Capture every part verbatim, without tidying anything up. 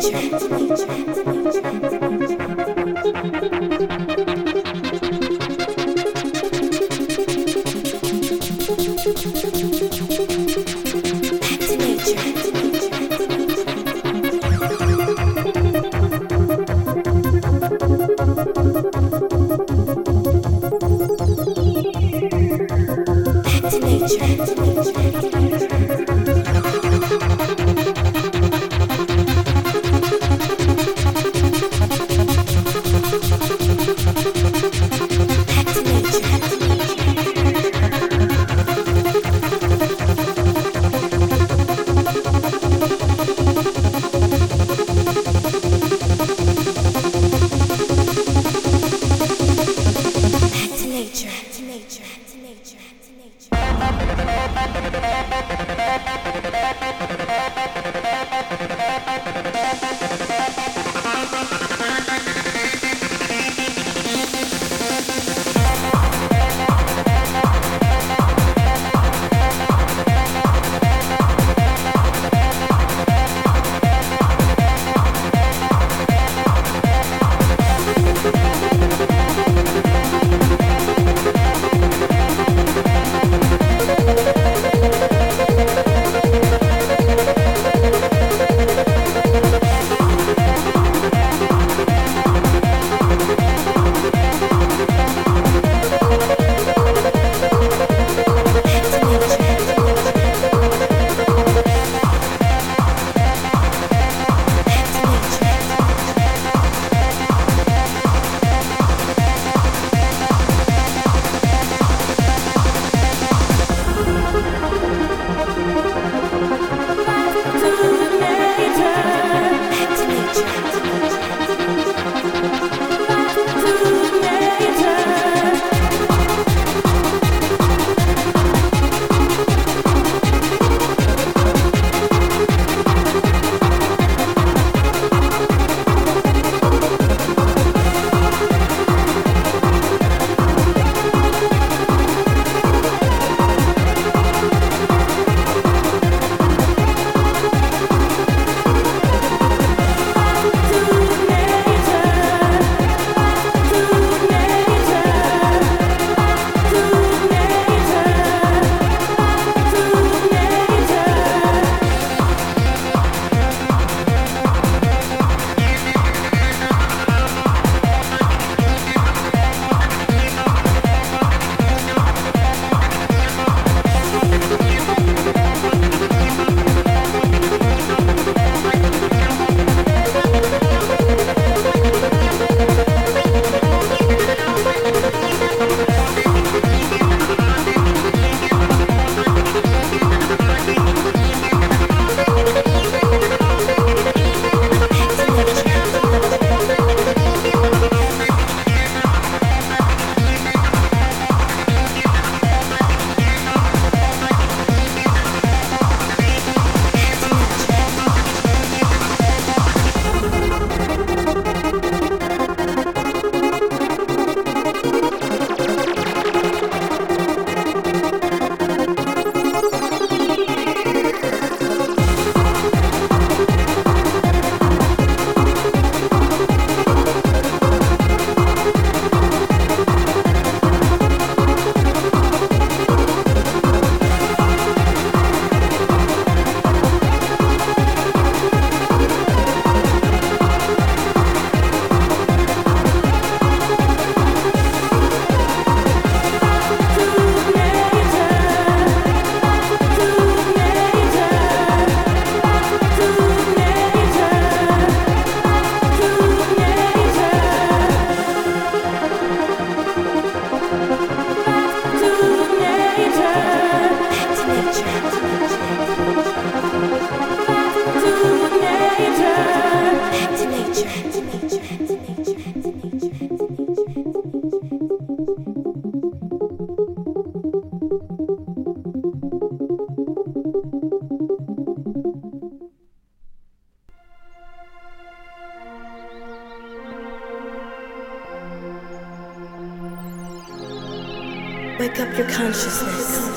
Wake up your consciousness.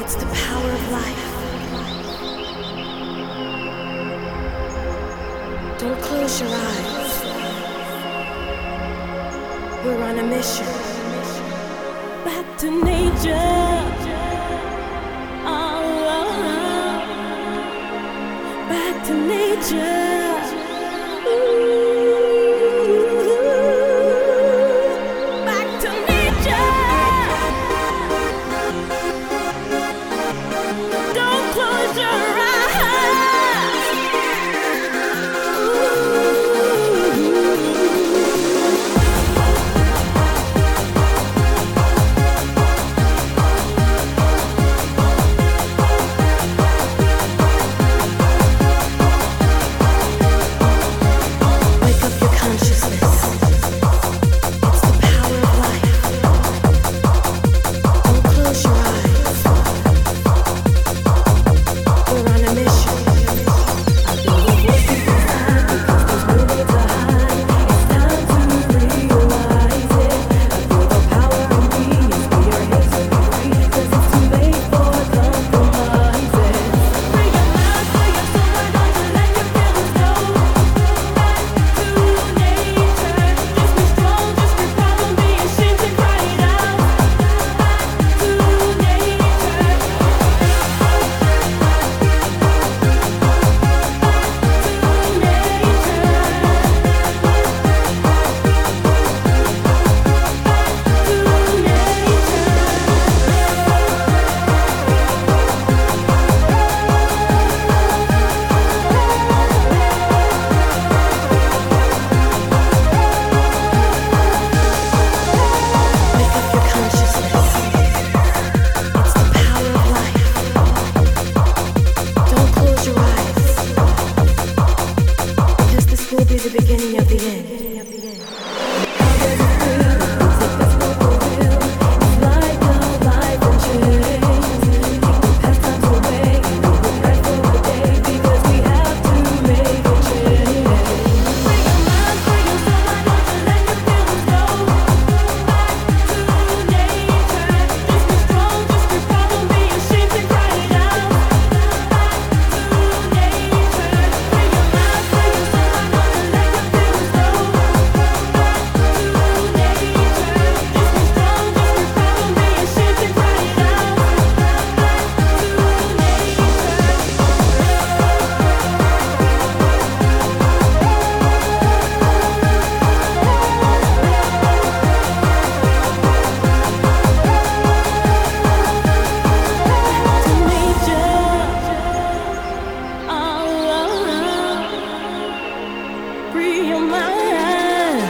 It's the power of life. Don't close your eyes. We're on a mission. Back to nature. Oh, back to nature. Ooh, back to nature. Don't close your eyes. Wake up your consciousness. It's the power of life. Don't close your eyes. We're on a mission. I feel the voices inside because there's no way to hide. It's time to realize it. I feel the power in me. It's we are here to be free. 'Cause it's too late for compromises. Free your mind, free your soul. Why don't you let your feelings go? Back to nature. Just be strong, just be proud. Don't be ashamed to cry it out. Back to nature. Wake up your consciousness. It's the power of life. Don't close your eyes, because this will be the beginning of the end. Free your mind.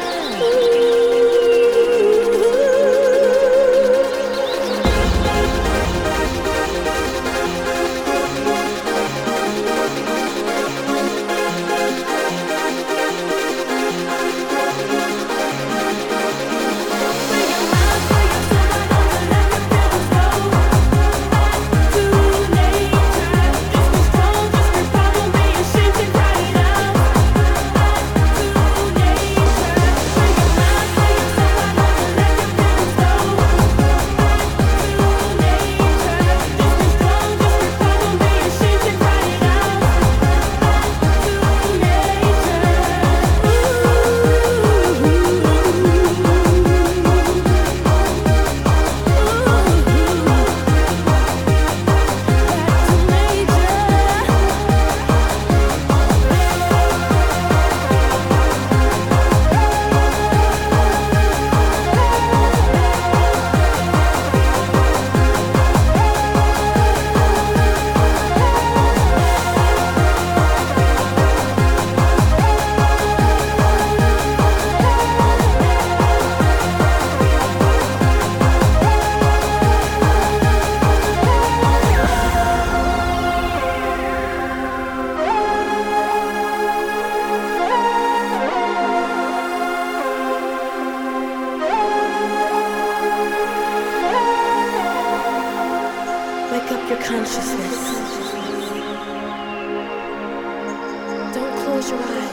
Wake up your consciousness. Don't close your eyes.